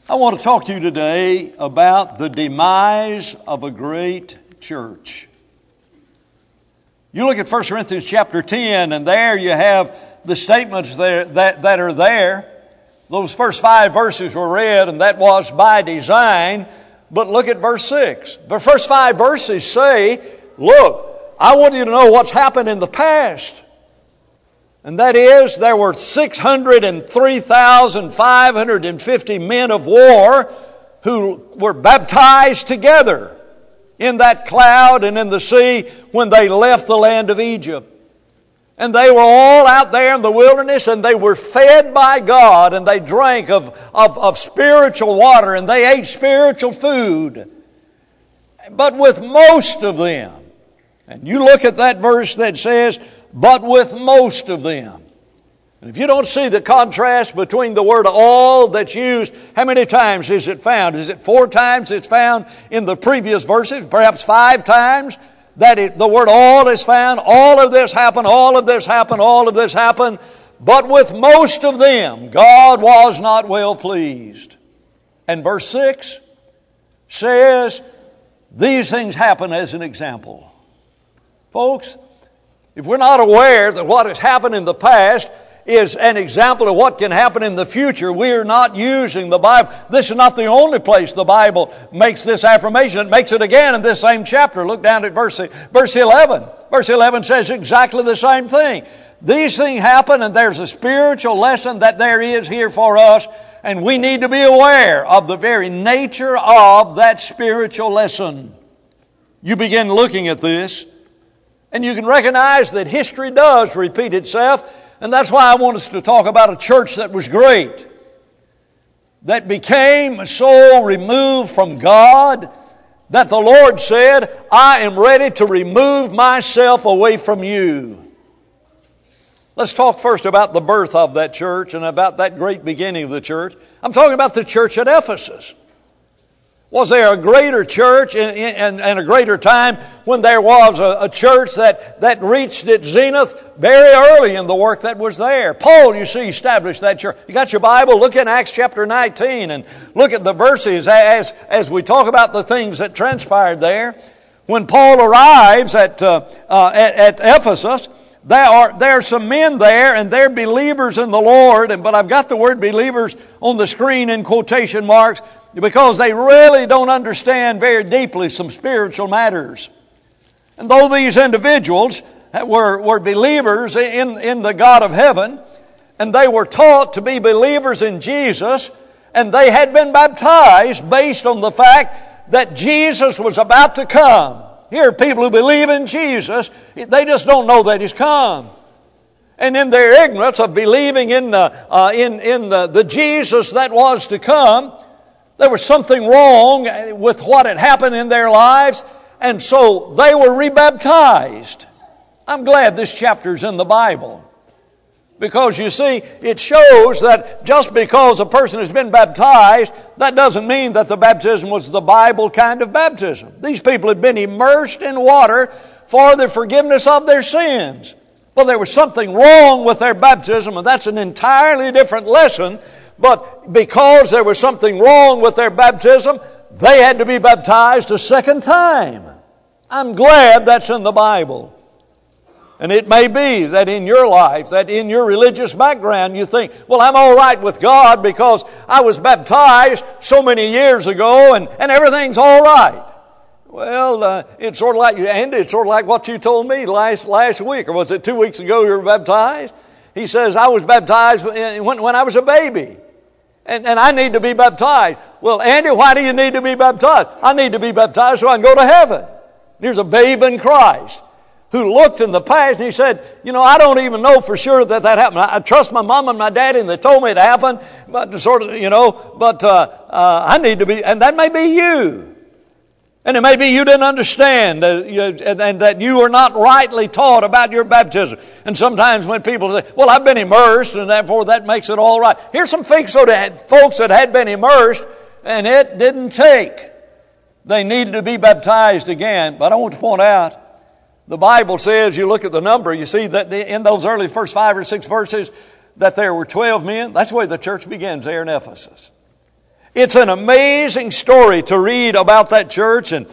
I want to talk to you today about the demise of a great church. You look at 1 Corinthians chapter 10, and there you have the statements there that are there. Those first 5 verses were read, and that was by design. But look at verse 6. The first 5 verses say, look, I want you to know what's happened in the past. And that is, there were 603,550 men of war who were baptized together in that cloud and in the sea when they left the land of Egypt. And they were all out there in the wilderness, and they were fed by God, and they drank of spiritual water, and they ate spiritual food. But with most of them, and you look at that verse that says, but with most of them. And if you don't see the contrast between the word all that's used, how many times is it found? Is it 4 times it's found in the previous verses? Perhaps 5 times that the word all is found. All of this happened, all of this happened, all of this happened. But with most of them, God was not well pleased. And verse 6 says, these things happen as an example. Folks, if we're not aware that what has happened in the past is an example of what can happen in the future, we are not using the Bible. This is not the only place the Bible makes this affirmation. It makes it again in this same chapter. Look down at verse 11. Verse 11 says exactly the same thing. These things happen, and there's a spiritual lesson that there is here for us, and we need to be aware of the very nature of that spiritual lesson. You begin looking at this, and you can recognize that history does repeat itself. And that's why I want us to talk about a church that was great, that became so removed from God that the Lord said, I am ready to remove myself away from you. Let's talk first about the birth of that church and about that great beginning of the church. I'm talking about the church at Ephesus. Was there a greater church and a greater time when there was a church that reached its zenith very early in the work that was there? Paul, you see, established that church. You got your Bible? Look in Acts chapter 19 and look at the verses as we talk about the things that transpired there. When Paul arrives at Ephesus, there are some men there, and they're believers in the Lord. But I've got the word believers on the screen in quotation marks, because they really don't understand very deeply some spiritual matters. And though these individuals were believers in the God of heaven, and they were taught to be believers in Jesus, and they had been baptized based on the fact that Jesus was about to come. Here are people who believe in Jesus, they just don't know that He's come. And in their ignorance of believing in the Jesus that was to come, there was something wrong with what had happened in their lives, and so they were rebaptized. I'm glad this chapter's in the Bible, because you see, it shows that just because a person has been baptized, that doesn't mean that the baptism was the Bible kind of baptism. These people had been immersed in water for the forgiveness of their sins. Well, there was something wrong with their baptism, and that's an entirely different lesson. But because there was something wrong with their baptism, they had to be baptized a second time. I'm glad that's in the Bible. And it may be that in your life, that in your religious background, you think, well, I'm all right with God because I was baptized so many years ago and everything's all right. Well, it's sort of like, Andy, it's sort of like what you told me last week, or was it 2 weeks ago you were baptized? He says, I was baptized when I was a baby. And I need to be baptized. Well, Andy, why do you need to be baptized? I need to be baptized so I can go to heaven. Here's a babe in Christ who looked in the past and he said, I don't even know for sure that happened. I trust my mom and my daddy and they told me it happened, but I need to be, and that may be you. And it may be you didn't understand and that you were not rightly taught about your baptism. And sometimes when people say, well, I've been immersed and therefore that makes it all right. Here's some folks that had been immersed and it didn't take. They needed to be baptized again. But I want to point out, the Bible says, you look at the number, you see that in those early first 5 or 6 verses that there were 12 men. That's the way the church begins there in Ephesus. It's an amazing story to read about that church, and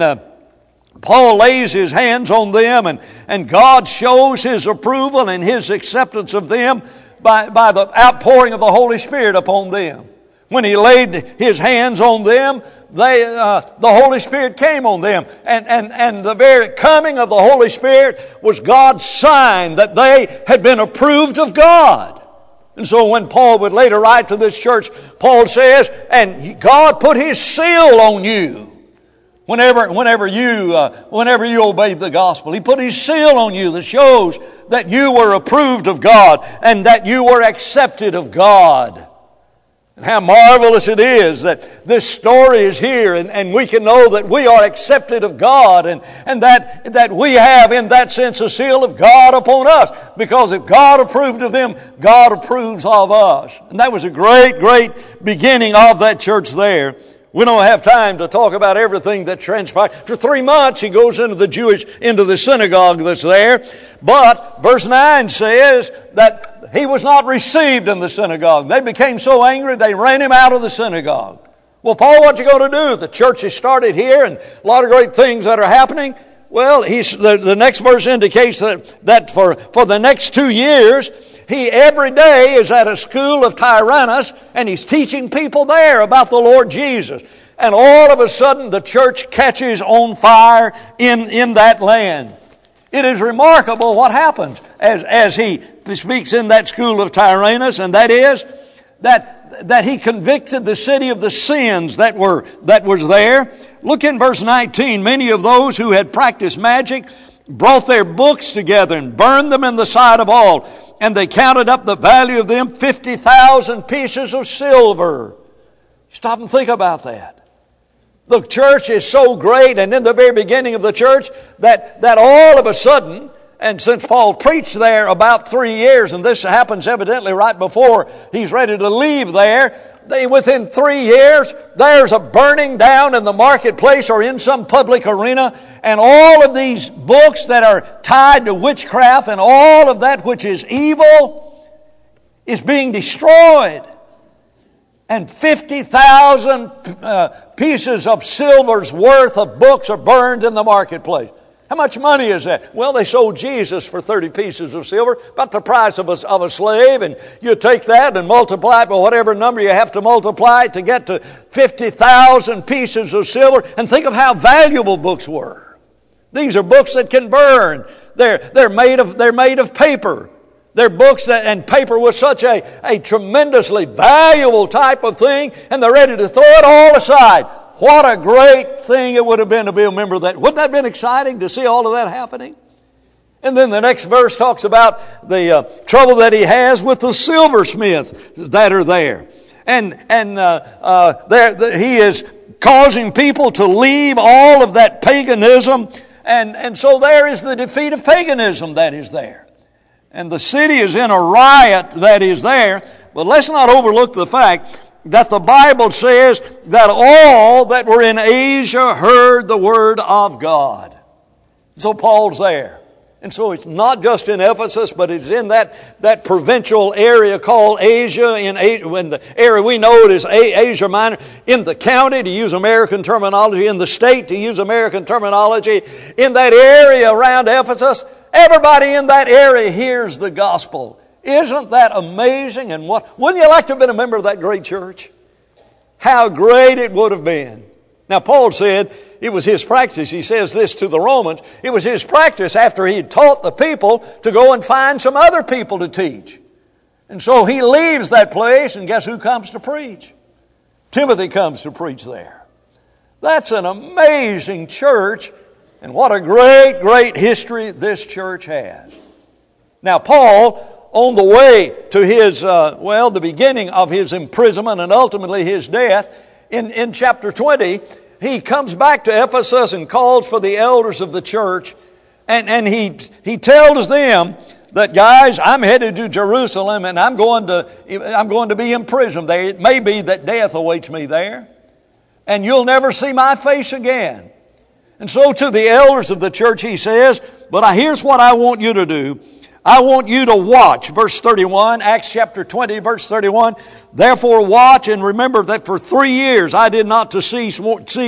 Paul lays his hands on them, and God shows His approval and His acceptance of them by the outpouring of the Holy Spirit upon them. When He laid His hands on them, the Holy Spirit came on them. And the very coming of the Holy Spirit was God's sign that they had been approved of God. And so when Paul would later write to this church, Paul says, and God put His seal on you. Whenever you obeyed the gospel, He put His seal on you that shows that you were approved of God and that you were accepted of God. And how marvelous it is that this story is here, and we can know that we are accepted of God, and that we have in that sense a seal of God upon us. Because if God approved of them, God approves of us. And that was a great, great beginning of that church there. We don't have time to talk about everything that transpired. For 3 months he goes into the synagogue that's there. But verse 9 says that he was not received in the synagogue. They became so angry they ran him out of the synagogue. Well, Paul, what you going to do? The church has started here and a lot of great things that are happening. Well, the next verse indicates that for the next 2 years, he every day is at a school of Tyrannus, and he's teaching people there about the Lord Jesus. And all of a sudden, the church catches on fire in that land. It is remarkable what happens as he speaks in that school of Tyrannus, and that is that he convicted the city of the sins that was there. Look in verse 19. Many of those who had practiced magic brought their books together and burned them in the sight of all. And they counted up the value of them 50,000 pieces of silver. Stop and think about that. The church is so great, and in the very beginning of the church, that all of a sudden, and since Paul preached there about 3 years, and this happens evidently right before he's ready to leave there, within 3 years, there's a burning down in the marketplace or in some public arena, and all of these books that are tied to witchcraft and all of that which is evil is being destroyed. And 50,000 pieces of silver's worth of books are burned in the marketplace. How much money is that? Well, they sold Jesus for 30 pieces of silver, about the price of a slave, and you take that and multiply it by whatever number you have to multiply it to get to 50,000 pieces of silver, and think of how valuable books were. These are books that can burn. They're made of paper. They're books and paper was such a tremendously valuable type of thing, and they're ready to throw it all aside. What a great thing it would have been to be a member of that. Wouldn't that have been exciting to see all of that happening? And then the next verse talks about the trouble that he has with the silversmiths that are there. And he is causing people to leave all of that paganism. And so there is the defeat of paganism that is there. And the city is in a riot that is there. But let's not overlook the fact that the Bible says that all that were in Asia heard the word of God. So Paul's there. And so it's not just in Ephesus, but it's in that provincial area called Asia. In the area we know it as Asia Minor. In the county, to use American terminology. In the state, to use American terminology. In that area around Ephesus, everybody in that area hears the gospel. Isn't that amazing? And wouldn't you like to have been a member of that great church? How great it would have been. Now, Paul said it was his practice. He says this to the Romans. It was his practice after he had taught the people to go and find some other people to teach. And so he leaves that place, and guess who comes to preach? Timothy comes to preach there. That's an amazing church, and what a great, great history this church has. Now, Paul, on the way to his, the beginning of his imprisonment and ultimately his death, in chapter 20, he comes back to Ephesus and calls for the elders of the church, and he tells them that, guys, I'm headed to Jerusalem and I'm going to be imprisoned there. It may be that death awaits me there, and you'll never see my face again. And so to the elders of the church he says, but here's what I want you to do. I want you to watch. Verse 31, Acts chapter 20, verse 31. Therefore watch and remember that for 3 years I did not to cease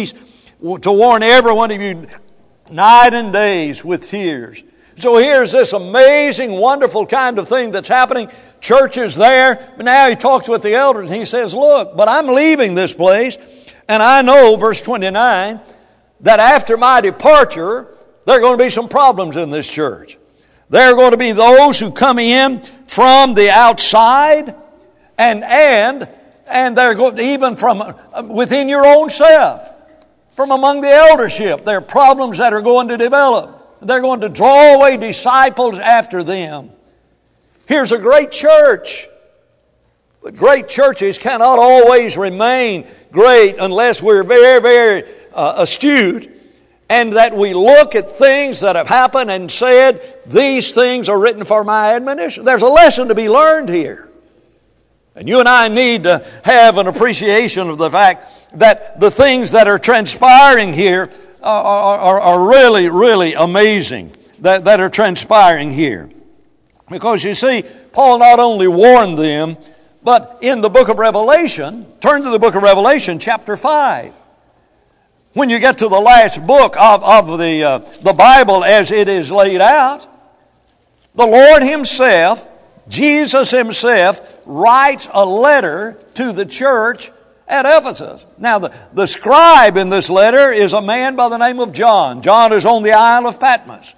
to warn every one of you night and days with tears. So here's this amazing, wonderful kind of thing that's happening. Church is there. But now he talks with the elders and he says, look, but I'm leaving this place. And I know, verse 29, that after my departure, there are going to be some problems in this church. There are going to be those who come in from the outside and they're going to, even from within your own self, from among the eldership. There are problems that are going to develop. They're going to draw away disciples after them. Here's a great church. But great churches cannot always remain great unless we're very, very astute and that we look at things that have happened and said, these things are written for my admonition. There's a lesson to be learned here. And you and I need to have an appreciation of the fact that the things that are transpiring here are really, really amazing that are transpiring here. Because you see, Paul not only warned them, but in the book of Revelation, turn to the book of Revelation, chapter 5. When you get to the last book of the Bible as it is laid out, the Lord Himself, Jesus Himself, writes a letter to the church at Ephesus. Now, the scribe in this letter is a man by the name of John. John is on the Isle of Patmos.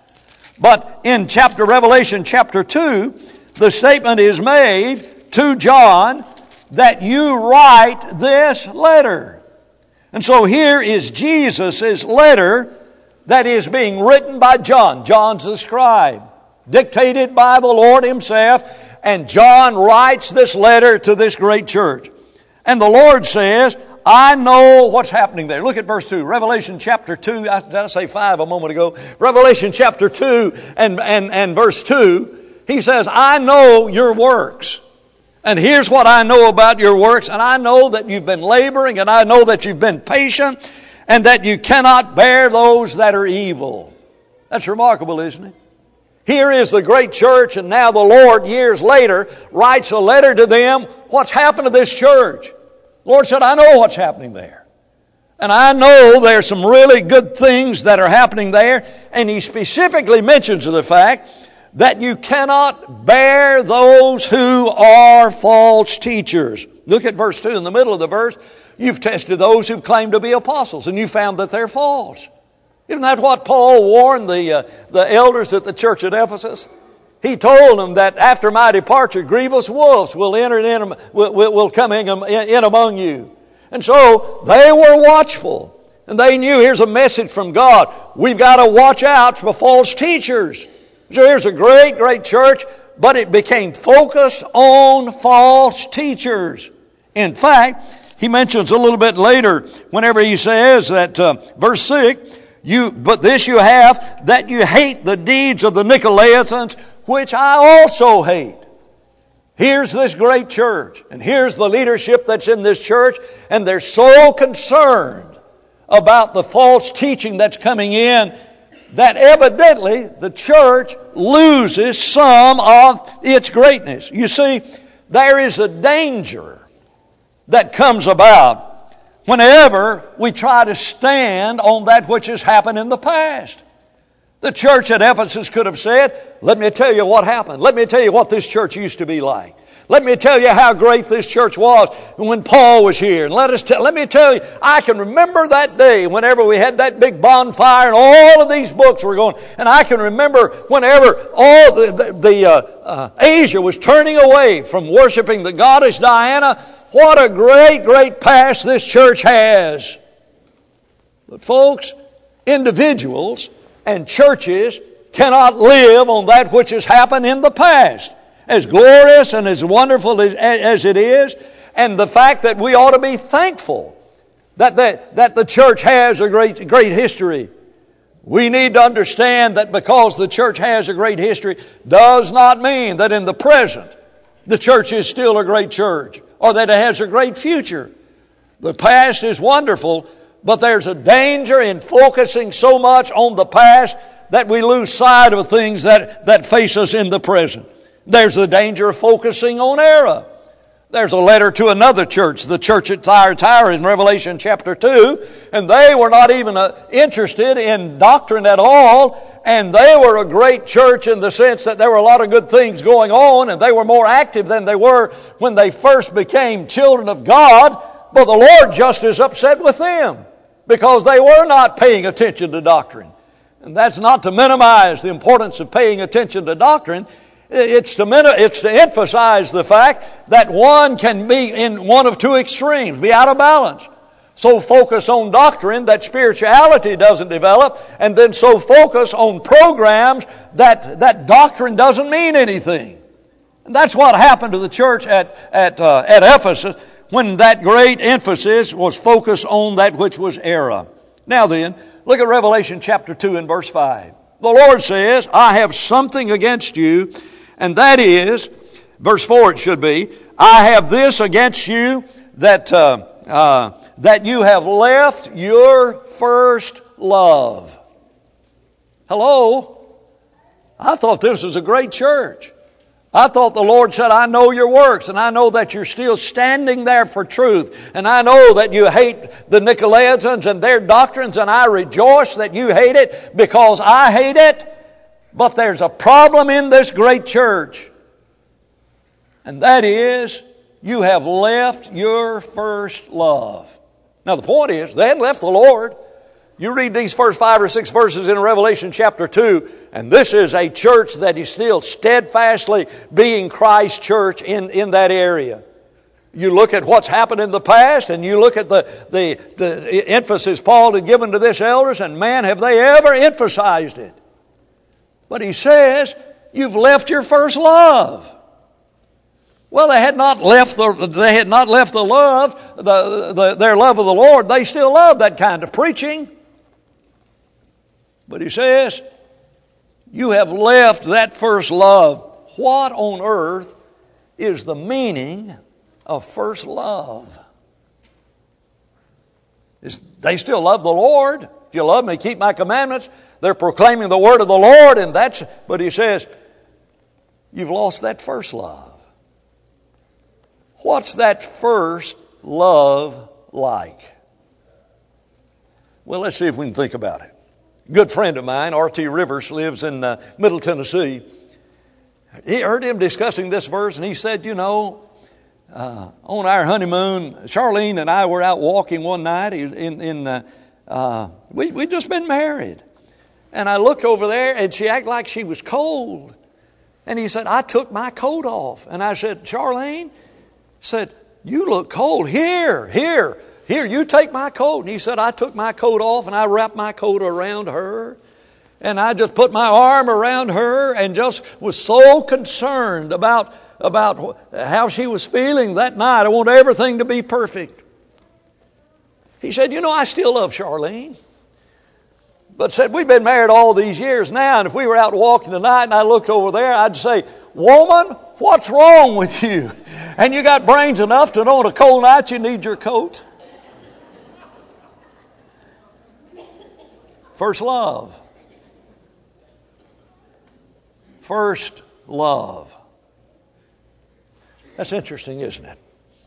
But in Revelation chapter 2, the statement is made to John that you write this letter. And so here is Jesus' letter that is being written by John. John's the scribe, dictated by the Lord Himself. And John writes this letter to this great church. And the Lord says, I know what's happening there. Look at verse 2. Revelation chapter 2. Did I say 5 a moment ago? Revelation chapter 2 and verse 2. He says, I know your works. And here's what I know about your works. And I know that you've been laboring. And I know that you've been patient. And that you cannot bear those that are evil. That's remarkable, isn't it? Here is the great church, and now the Lord, years later, writes a letter to them. What's happened to this church? The Lord said, I know what's happening there. And I know there's some really good things that are happening there. And He specifically mentions the fact that you cannot bear those who are false teachers. Look at verse 2 in the middle of the verse. You've tested those who claim to be apostles, and you found that they're false. Isn't that what Paul warned the elders at the church at Ephesus? He told them that after my departure, grievous wolves will will come in among you. And so they were watchful. And they knew here's a message from God. We've got to watch out for false teachers. So here's a great, great church, but it became focused on false teachers. In fact, he mentions a little bit later, whenever he says that, verse 6, but this you have, that you hate the deeds of the Nicolaitans, which I also hate. Here's this great church, and here's the leadership that's in this church, and they're so concerned about the false teaching that's coming in that evidently the church loses some of its greatness. You see, there is a danger that comes about whenever we try to stand on that which has happened in the past. The church at Ephesus could have said, let me tell you what happened. Let me tell you what this church used to be like. Let me tell you how great this church was when Paul was here. And let me tell you, I can remember that day whenever we had that big bonfire and all of these books were going. And I can remember whenever all Asia was turning away from worshiping the goddess Diana. What a great, great past this church has. But folks, individuals and churches cannot live on that which has happened in the past. As glorious and as wonderful as it is, and the fact that we ought to be thankful that the church has a great history. We need to understand that because the church has a great history does not mean that in the present the church is still a great church or that it has a great future. The past is wonderful, but there's a danger in focusing so much on the past that we lose sight of things that face us in the present. There's the danger of focusing on error. There's a letter to another church, the church at Thyatira in Revelation chapter 2, and they were not even interested in doctrine at all, and they were a great church in the sense that there were a lot of good things going on, and they were more active than they were when they first became children of God, but the Lord just is upset with them because they were not paying attention to doctrine. And that's not to minimize the importance of paying attention to doctrine. It's to emphasize the fact that one can be in one of two extremes, be out of balance. So focus on doctrine that spirituality doesn't develop, and then so focus on programs that doctrine doesn't mean anything. And that's what happened to the church at Ephesus when that great emphasis was focused on that which was error. Now then, look at Revelation chapter 2 and verse 5. The Lord says, I have something against you, and that is, verse 4 it should be, I have this against you that you have left your first love. Hello? I thought this was a great church. I thought the Lord said, I know your works, and I know that you're still standing there for truth, and I know that you hate the Nicolaitans and their doctrines, and I rejoice that you hate it because I hate it. But there's a problem in this great church, and that is you have left your first love. Now the point is, they hadn't left the Lord. You read these first 5 or 6 verses in Revelation chapter 2, and this is a church that is still steadfastly being Christ's church in that area. You look at what's happened in the past, and you look at the emphasis Paul had given to this elders, and man, have they ever emphasized it. But he says, you've left your first love. Well, they had not left the love, their love of the Lord. They still love that kind of preaching. But he says, you have left that first love. What on earth is the meaning of first love? They still love the Lord. If you love me, keep my commandments. They're proclaiming the word of the Lord, but he says, you've lost that first love. What's that first love like? Well, let's see if we can think about it. A good friend of mine, R.T. Rivers, lives in Middle Tennessee. He heard him discussing this verse, and he said, on our honeymoon, Charlene and I were out walking one night. We'd just been married. And I looked over there, and she acted like she was cold. And he said, I took my coat off. And I said, Charlene, said, you look cold. Here, you take my coat. And he said, I took my coat off, and I wrapped my coat around her. And I just put my arm around her and just was so concerned about how she was feeling that night. I want everything to be perfect. He said, I still love Charlene. But said, we've been married all these years now, and if we were out walking tonight and I looked over there, I'd say, woman, what's wrong with you? And you got brains enough to know on a cold night you need your coat? First love. First love. That's interesting, isn't it?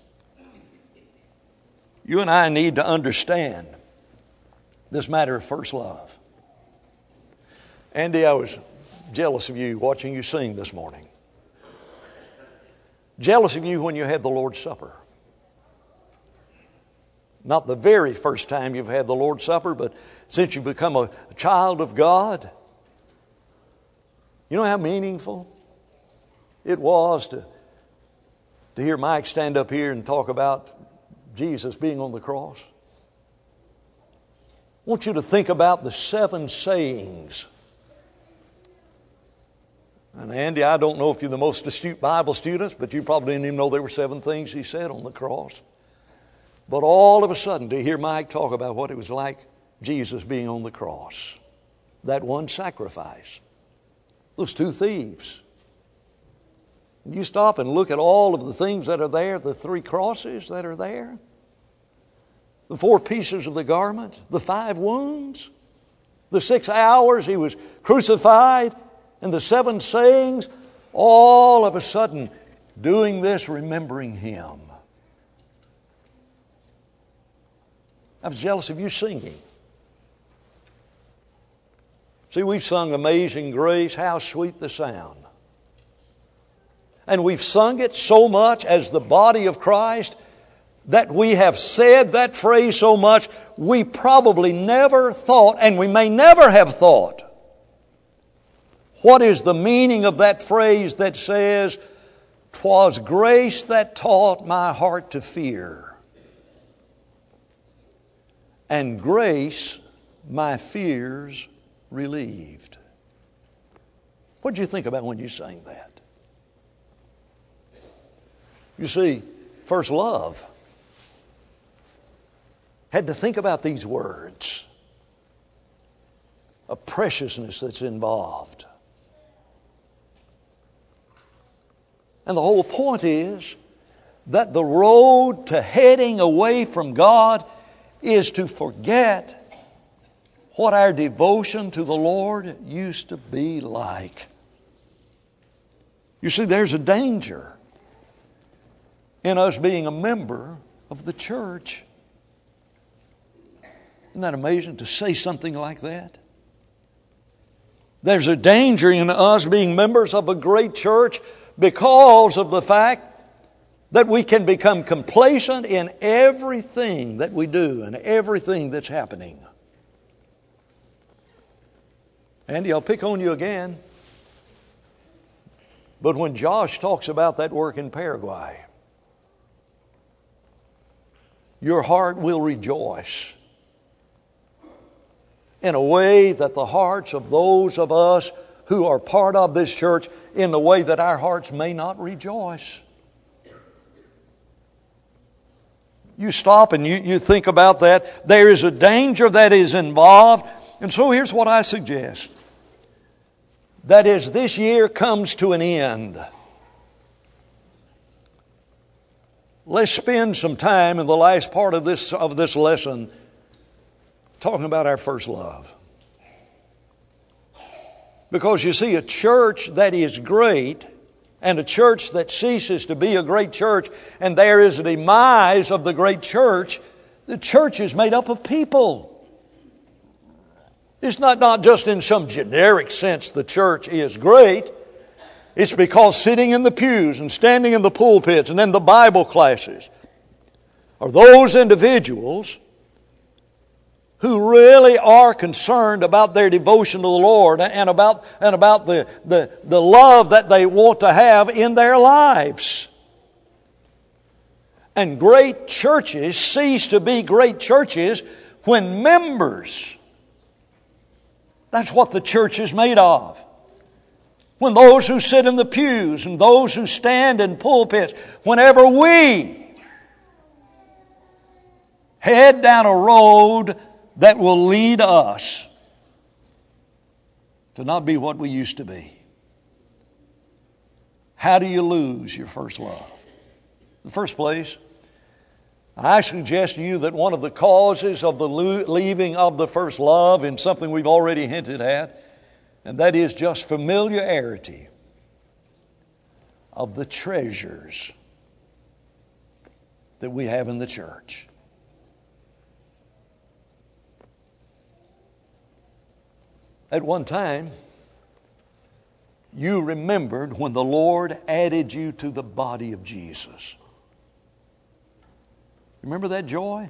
You and I need to understand this matter of first love. Andy, I was jealous of you watching you sing this morning. Jealous of you when you had the Lord's Supper. Not the very first time you've had the Lord's Supper, but since you've become a child of God. You know how meaningful it was to hear Mike stand up here and talk about Jesus being on the cross? I want you to think about the 7 sayings. And Andy, I don't know if you're the most astute Bible students, but you probably didn't even know there were 7 things he said on the cross. But all of a sudden, to hear Mike talk about what it was like Jesus being on the cross, that one sacrifice, those 2 thieves. And you stop and look at all of the things that are there, the 3 crosses that are there, the 4 pieces of the garment, the 5 wounds, the 6 hours He was crucified, and the 7 sayings, all of a sudden doing this, remembering Him. I was jealous of you singing. See, we've sung Amazing Grace, how sweet the sound. And we've sung it so much as the body of Christ that we have said that phrase so much, we probably never thought, and we may never have thought, what is the meaning of that phrase that says, "'Twas grace that taught my heart to fear, and grace my fears relieved." What did you think about when you sang that? You see, first love had to think about these words, a preciousness that's involved. And the whole point is that the road to heading away from God is to forget what our devotion to the Lord used to be like. You see, there's a danger in us being a member of the church. Isn't that amazing to say something like that? There's a danger in us being members of a great church because of the fact that we can become complacent in everything that we do and everything that's happening. Andy, I'll pick on you again. But when Josh talks about that work in Paraguay, your heart will rejoice in a way that the hearts of those of us who are part of this church, in the way that our hearts may not rejoice. You stop and you think about that. There is a danger that is involved. And so here's what I suggest. That as this year comes to an end, let's spend some time in the last part of this lesson talking about our first love. Because you see, a church that is great and a church that ceases to be a great church, and there is a demise of the great church, the church is made up of people. It's not just in some generic sense the church is great. It's because sitting in the pews and standing in the pulpits and in the Bible classes are those individuals who really are concerned about their devotion to the Lord and about the love that they want to have in their lives. And great churches cease to be great churches when members, that's what the church is made of. When those who sit in the pews and those who stand in pulpits, whenever we head down a road that will lead us to not be what we used to be. How do you lose your first love? In the first place, I suggest to you that one of the causes of the leaving of the first love is something we've already hinted at, and that is just familiarity of the treasures that we have in the church. At one time, you remembered when the Lord added you to the body of Jesus. Remember that joy?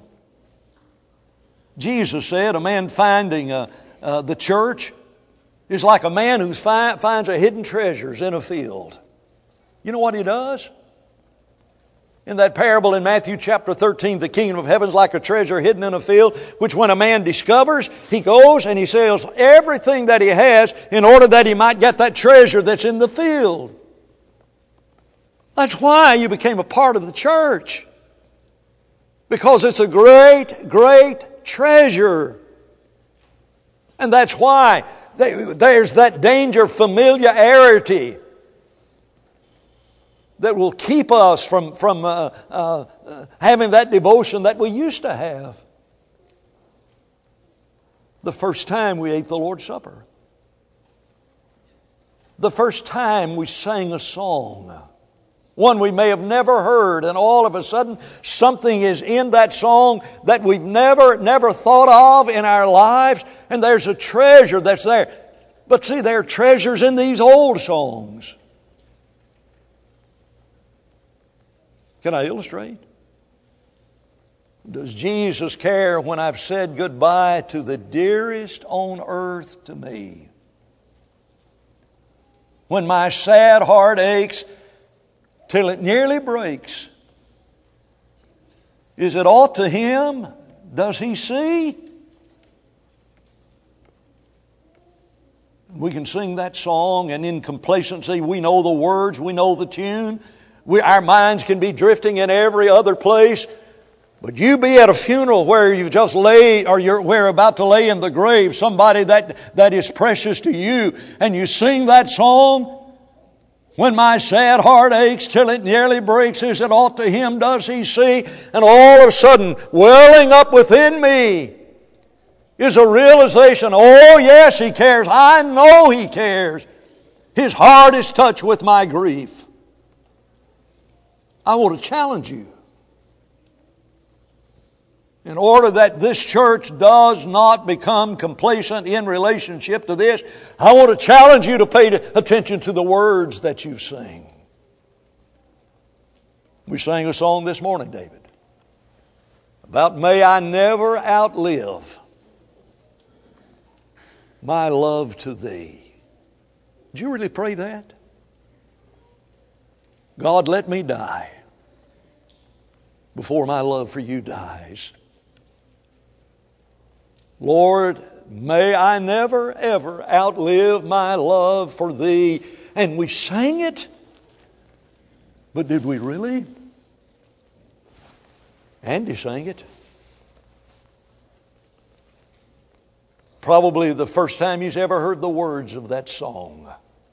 Jesus said a man finding the church is like a man who finds a hidden treasures in a field. You know what he does? In that parable in Matthew chapter 13, the kingdom of heaven is like a treasure hidden in a field, which when a man discovers, he goes and he sells everything that he has in order that he might get that treasure that's in the field. That's why you became a part of the church. Because it's a great, great treasure. And that's why there's that danger of familiarity that will keep us from having that devotion that we used to have. the first time we ate the Lord's Supper. The first time we sang a song. One we may have never heard, and all of a sudden something is in that song that we've never thought of in our lives, and there's a treasure that's there. But see, there are treasures in these old songs. Can I illustrate? Does Jesus care when I've said goodbye to the dearest on earth to me? When my sad heart aches till it nearly breaks, is it aught to Him? Does He see? We can sing that song, and in complacency we know the words, we know the tune. Our minds can be drifting in every other place. But you be at a funeral where you just lay, or we're about to lay in the grave, somebody that is precious to you, and you sing that song. When my sad heart aches till it nearly breaks, is it aught to Him? Does He see? And all of a sudden, welling up within me is a realization, oh yes, He cares. I know He cares. His heart is touched with my grief. I want to challenge you. In order that this church does not become complacent in relationship to this, I want to challenge you to pay attention to the words that you sing. We sang a song this morning, David, about may I never outlive my love to Thee. Did you really pray that? God, let me die before my love for You dies. Lord, may I never, ever outlive my love for Thee. And we sang it, but did we really? Andy sang it. Probably the first time he's ever heard the words of that song.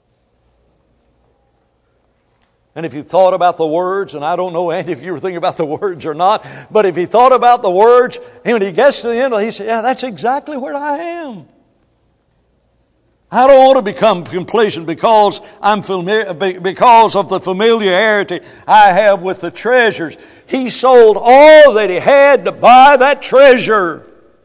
And if you thought about the words, and I don't know, Andy, if you were thinking about the words or not, but if he thought about the words, and when he gets to the end, he said, yeah, that's exactly where I am. I don't want to become complacent because I'm familiar, because of the familiarity I have with the treasures. He sold all that he had to buy that treasure.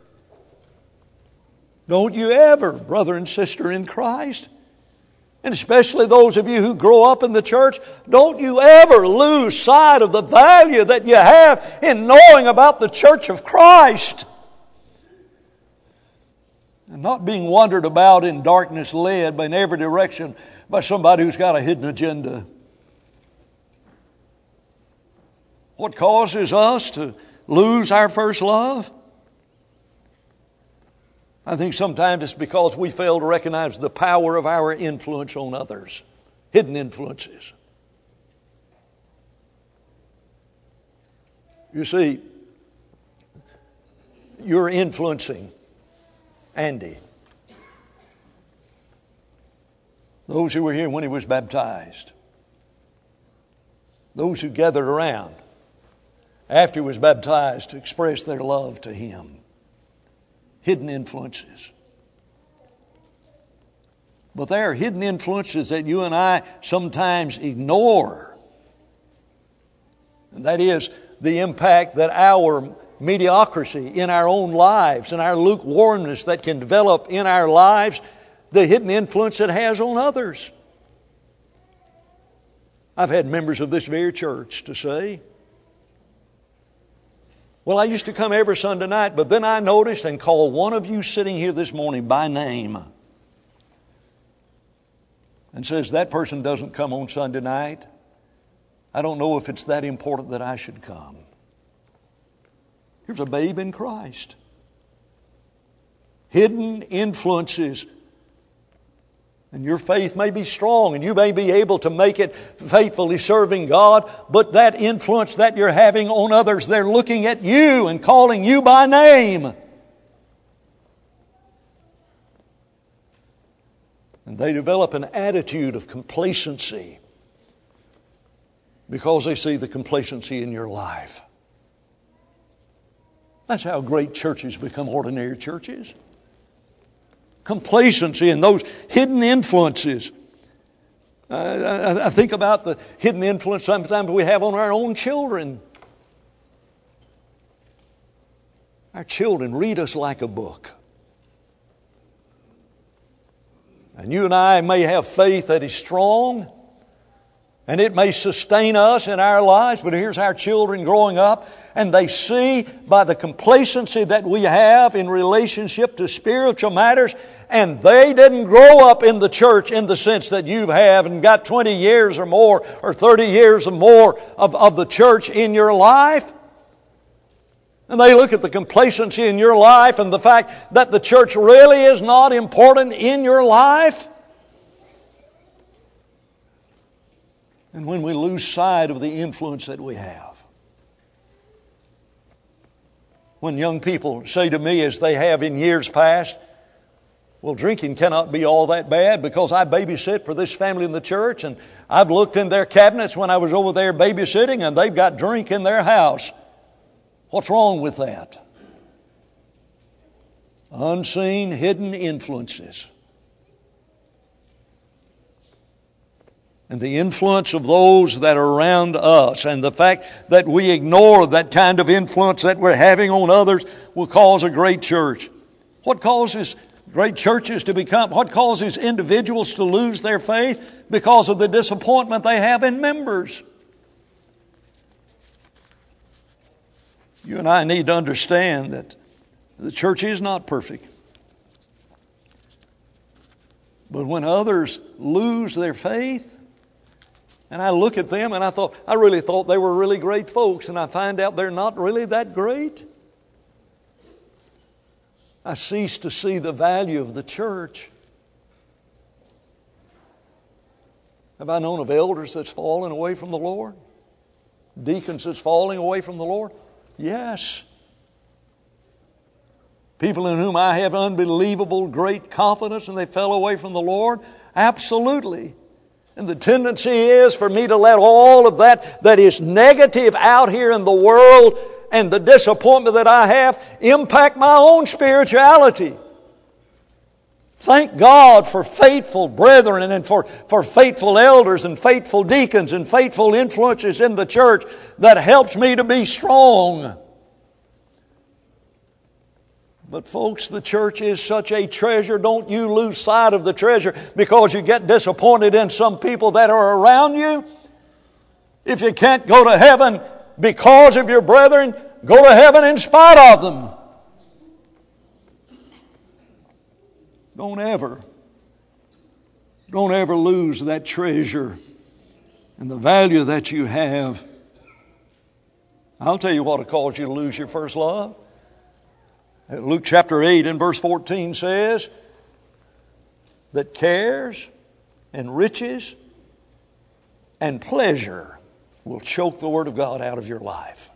Don't you ever, brother and sister in Christ, and especially those of you who grow up in the church, don't you ever lose sight of the value that you have in knowing about the church of Christ. And not being wandered about in darkness, led in every direction by somebody who's got a hidden agenda. What causes us to lose our first love? I think sometimes it's because we fail to recognize the power of our influence on others. Hidden influences. You see, you're influencing Andy. Those who were here when he was baptized. Those who gathered around after he was baptized to express their love to him. Hidden influences. But there are hidden influences that you and I sometimes ignore. And that is the impact that our mediocrity in our own lives and our lukewarmness that can develop in our lives, the hidden influence it has on others. I've had members of this very church to say, well, I used to come every Sunday night, but then I noticed and called one of you sitting here this morning by name and says, that person doesn't come on Sunday night. I don't know if it's that important that I should come. Here's a babe in Christ. Hidden influences. And your faith may be strong and you may be able to make it faithfully serving God, but that influence that you're having on others, they're looking at you and calling you by name. And they develop an attitude of complacency because they see the complacency in your life. That's how great churches become ordinary churches. Complacency and those hidden influences. I think about the hidden influence sometimes we have on our own children. Our children read us like a book. And you and I may have faith that is strong, and it may sustain us in our lives, but here's our children growing up, and they see by the complacency that we have in relationship to spiritual matters, and they didn't grow up in the church in the sense that you have and got 20 years or more or 30 years or more of the church in your life. And they look at the complacency in your life and the fact that the church really is not important in your life. And when we lose sight of the influence that we have. When young people say to me, as they have in years past, well, drinking cannot be all that bad because I babysit for this family in the church, and I've looked in their cabinets when I was over there babysitting, and they've got drink in their house. What's wrong with that? Unseen, hidden influences. And the influence of those that are around us and the fact that we ignore that kind of influence that we're having on others will cause a great church. What causes great churches to become, what causes individuals to lose their faith? Because of the disappointment they have in members. You and I need to understand that the church is not perfect. But when others lose their faith, and I look at them and I really thought they were really great folks, and I find out they're not really that great, I cease to see the value of the church. Have I known of elders that's fallen away from the Lord? Deacons that's falling away from the Lord? Yes. People in whom I have unbelievable great confidence and they fell away from the Lord? Absolutely. And the tendency is for me to let all of that is negative out here in the world and the disappointment that I have impact my own spirituality. Thank God for faithful brethren and for faithful elders and faithful deacons and faithful influences in the church that helps me to be strong. But folks, the church is such a treasure. Don't you lose sight of the treasure because you get disappointed in some people that are around you. If you can't go to heaven because of your brethren, go to heaven in spite of them. Don't ever lose that treasure and the value that you have. I'll tell you what will cause you to lose your first love. Luke chapter 8 and verse 14 says that cares and riches and pleasure will choke the Word of God out of your life.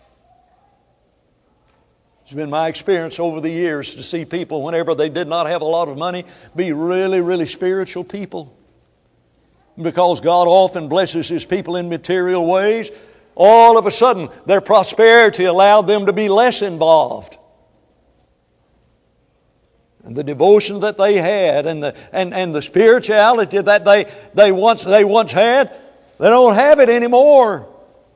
It's been my experience over the years to see people, whenever they did not have a lot of money, be really, really spiritual people. Because God often blesses His people in material ways, all of a sudden their prosperity allowed them to be less involved. And the devotion that they had and the spirituality that they once had, they don't have it anymore.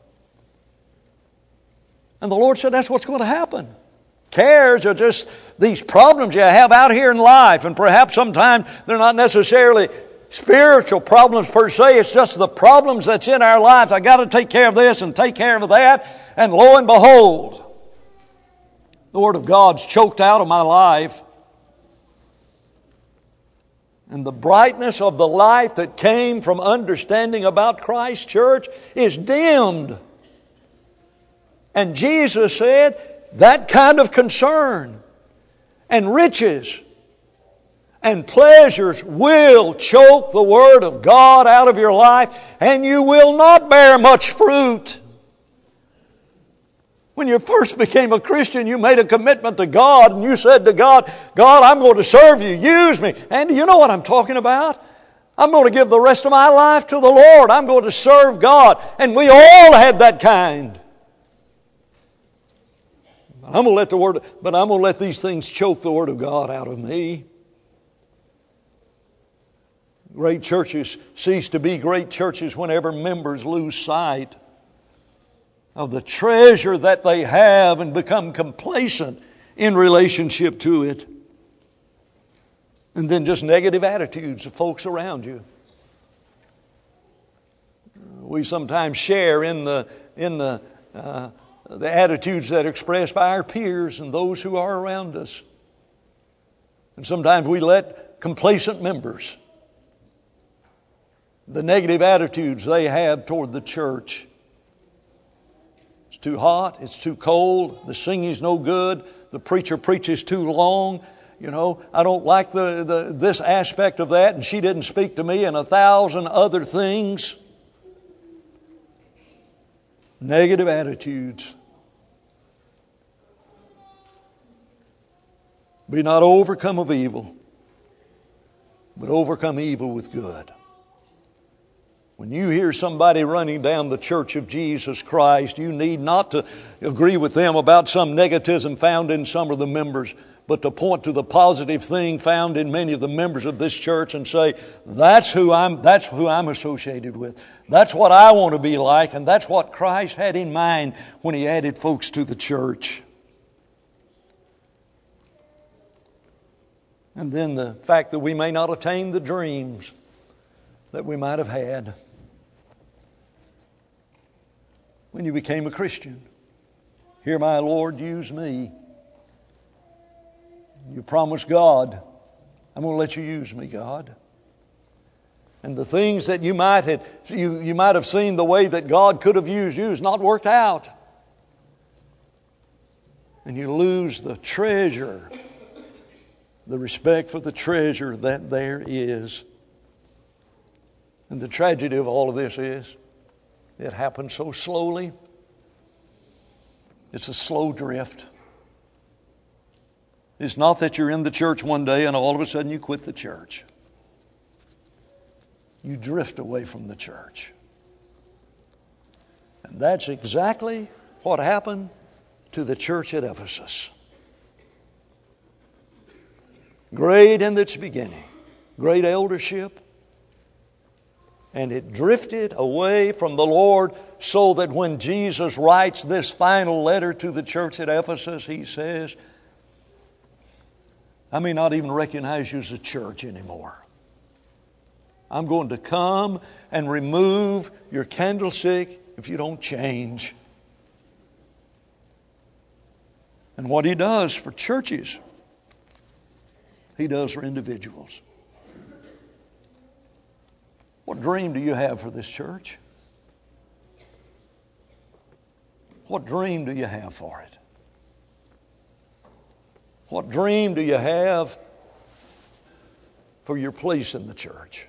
And the Lord said that's what's going to happen. Cares are just these problems you have out here in life, and perhaps sometimes they're not necessarily spiritual problems per se. It's just the problems that's in our lives. I got to take care of this and take care of that, and lo and behold, the Word of God's choked out of my life. And the brightness of the light that came from understanding about Christ's church is dimmed. And Jesus said that kind of concern and riches and pleasures will choke the Word of God out of your life, and you will not bear much fruit. When you first became a Christian, you made a commitment to God and you said to God, God, I'm going to serve you. Use me. And you know what I'm talking about? I'm going to give the rest of my life to the Lord. I'm going to serve God. And we all had that kind. I'm going to let these things choke the Word of God out of me. Great churches cease to be great churches whenever members lose sight of the treasure that they have and become complacent in relationship to it. And then just negative attitudes of folks around you. We sometimes share in the attitudes that are expressed by our peers and those who are around us. And sometimes we let complacent members, the negative attitudes they have toward the church. It's too hot, it's too cold, the singing's no good, the preacher preaches too long. You know, I don't like this aspect of that, and she didn't speak to me, and 1,000 other things. Negative attitudes. Be not overcome of evil, but overcome evil with good. When you hear somebody running down the church of Jesus Christ, you need not to agree with them about some negativism found in some of the members, but to point to the positive thing found in many of the members of this church and say, that's who I'm associated with. That's what I want to be like, and that's what Christ had in mind when He added folks to the church. And then the fact that we may not attain the dreams that we might have had when you became a Christian. Here, my Lord, use me. You promised God, I'm going to let you use me, God. And the things that you might have seen the way that God could have used you has not worked out. And you lose the treasure, the respect for the treasure that there is. And the tragedy of all of this is, it happens so slowly. It's a slow drift. It's not that you're in the church one day and all of a sudden you quit the church. You drift away from the church. And that's exactly what happened to the church at Ephesus. Great in its beginning, great eldership, and it drifted away from the Lord, so that when Jesus writes this final letter to the church at Ephesus, He says, I may not even recognize you as a church anymore. I'm going to come and remove your candlestick if you don't change. And what He does for churches, He does for individuals. What dream do you have for this church? What dream do you have for it? What dream do you have for your place in the church?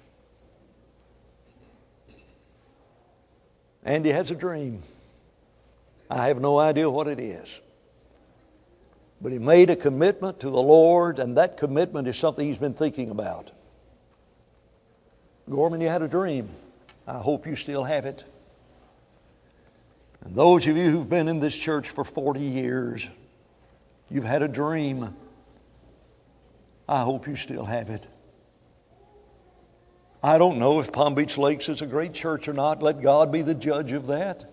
Andy has a dream. I have no idea what it is. But he made a commitment to the Lord, and that commitment is something he's been thinking about. Gorman, you had a dream. I hope you still have it. And those of you who've been in this church for 40 years, you've had a dream. I hope you still have it. I don't know if Palm Beach Lakes is a great church or not. Let God be the judge of that.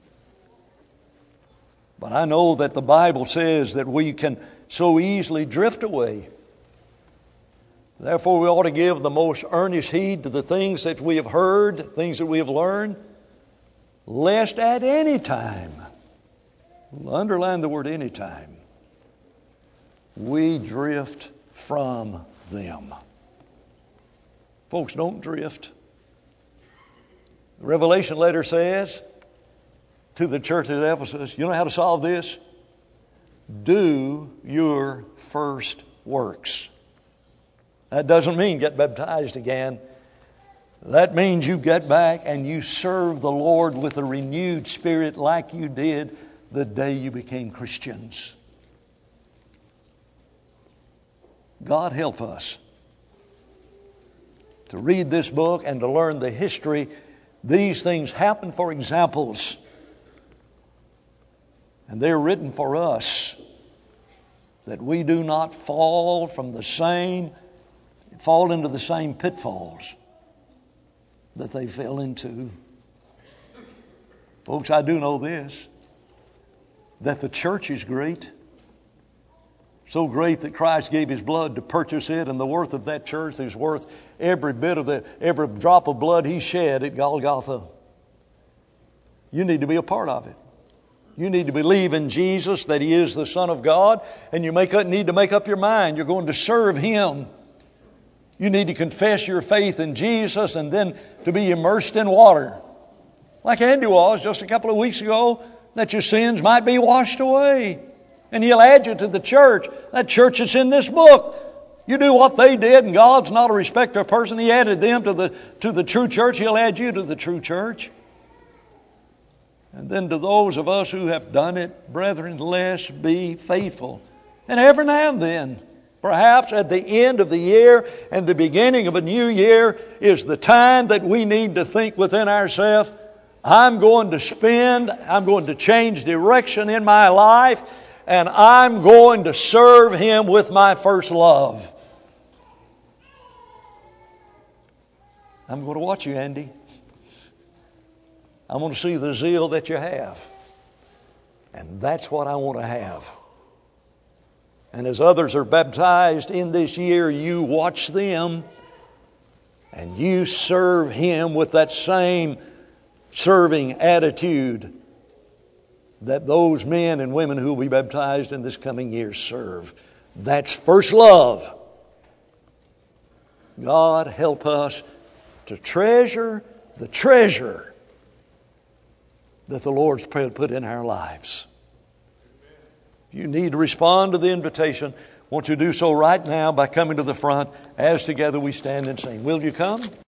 But I know that the Bible says that we can so easily drift away. Therefore, we ought to give the most earnest heed to the things that we have heard, things that we have learned, lest at any time, underline the word any time, we drift from them. Folks, don't drift. The Revelation letter says to the church at Ephesus, you know how to solve this? Do your first works. That doesn't mean get baptized again. That means you get back and you serve the Lord with a renewed spirit like you did the day you became Christians. God help us to read this book and to learn the history. These things happen for examples. And they're written for us, that we do not fall into the same pitfalls that they fell into. Folks, I do know this, that the church is great. So great that Christ gave His blood to purchase it, and the worth of that church is worth every bit of every drop of blood He shed at Golgotha. You need to be a part of it. You need to believe in Jesus, that He is the Son of God, and you need to make up your mind. You're going to serve Him. You need to confess your faith in Jesus and then to be immersed in water. Like Andy was just a couple of weeks ago, that your sins might be washed away. And He'll add you to the church. That church is in this book. You do what they did, and God's not a respecter of person. He added them to the true church. He'll add you to the true church. And then to those of us who have done it, brethren, let's be faithful. And every now and then, perhaps at the end of the year and the beginning of a new year, is the time that we need to think within ourselves, I'm going to change direction in my life, and I'm going to serve Him with my first love. I'm going to watch you, Andy. I want to see the zeal that you have. And that's what I want to have. And as others are baptized in this year, you watch them and you serve Him with that same serving attitude that those men and women who will be baptized in this coming year serve. That's first love. God help us to treasure the treasure that the Lord's put in our lives. You need to respond to the invitation. I want you to do so right now by coming to the front as together we stand and sing. Will you come?